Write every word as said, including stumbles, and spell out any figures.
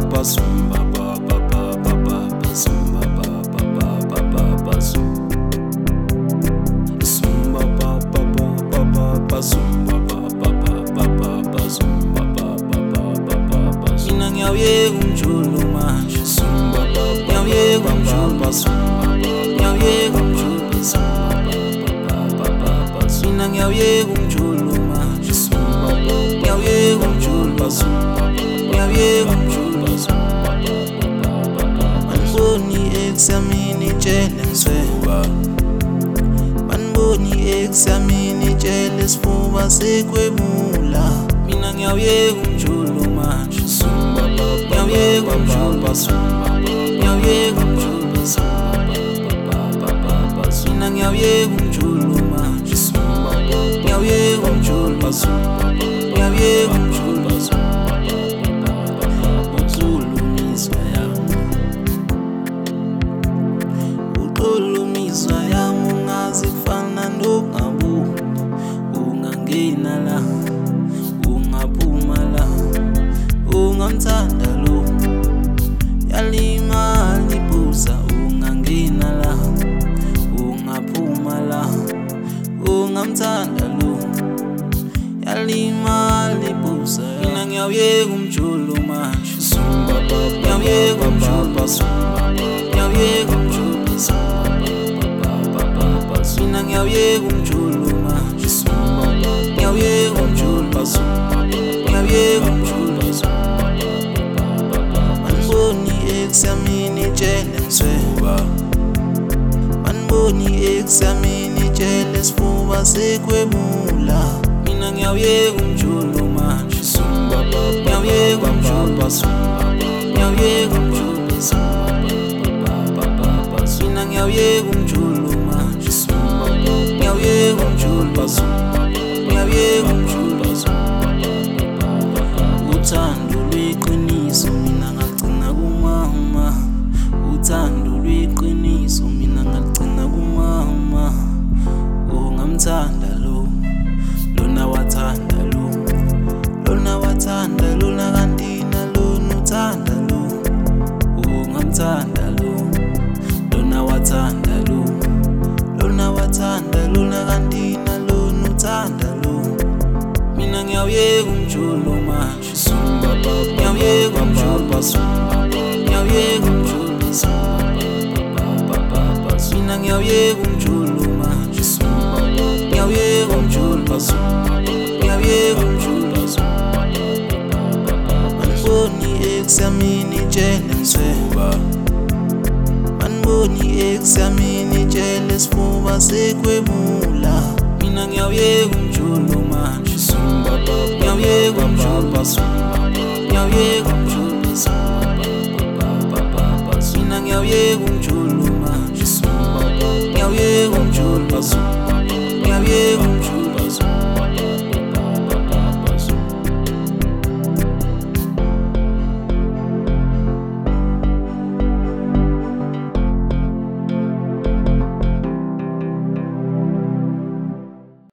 ba zumba ba ba ba ba ba ba zumba ba ba ba ba ba ba zumba ba ba ba ba ba ba zumba ba ba ba ba ba ba zumba ba ba ba ba ba ba mina ngiyawuyeka umjulu manje zumba ba ngiyawuyeka umjulu zumba ngiyawuyeka umjulu zumba ba ba ba ba mina ngiyawuyeka umjulu manje zumba ngiyawuyeka umjulu zumba ngiyawuyeka umjulu zumba maniboni examini tshele ngisweba maniboni examini tshele sifuba sekwemula mina ngiyawuyeka umjulu manje zumba ngiyawuyeka umjulu zumba ngiyawuyeka umjulu zumba mina ngiyawuyeka umjulu manje zumba ngiyawuyeka umjulu zumba ngiyawuyeka umjulu zumba ukhulumizwa yami ukhulumizwa yami ungazi kufana nongabuki ungangena la ungaphuma la ungamthanda lo yalimala ibuza ungangena la ungaphuma la ungamthanda lo yalimala ibuza mina ngiyawuyeka umjulu manje zumba ngiyawuyeka umjulu zumba ngiyawuyeka umjulu zumba mina ngiyawuyeka umjulu manje zumba ngiyawuyeka umjulu zumba ngiyawuyeka umjulu zumba maniboni examini tshele ngisweba maniboni examini tshele sifuba sekwemula mina ngiyawuyeka umjulu manje zumba ngiyawuyeka umjulu zumba ngiyawuyeka umjulu zumba mina ngiyawuyeka umjulu manje zumba ngiyawuyeka umjulu zumba ngiyawuyeka umjulu zumba uthando lweqiniso mina ngagcina kumama uthando lweqiniso mina ngagcina kumama ungamthanda lo lona wathanda lo lona wathanda lona kantina lona uthanda lo ungamthanda lo lona wathanda lo lona wathanda lona kantina lona uthanda lo mina ngiyawuyeka umjulu manje zumba ngiyawuyeka umjulu zumba ngiyawuyeka umjulu zumba mina ngiyawuyeka umjulu manje zumba ngiyawuyeka umjulu zumba ngiyawuyeka umjulu zumba maniboni examini tshele ngisweba maniboni examini tshele sifuba sekwemula mina ngiyawuyeka umjulu manje zumba ngiyawuyeka umjulu zumba ngiyawuyeka umjulu zumba mina ngiyawuyeka umjulu manje zumba ngiyawuyeka umjulu zumba ngiyawuyeka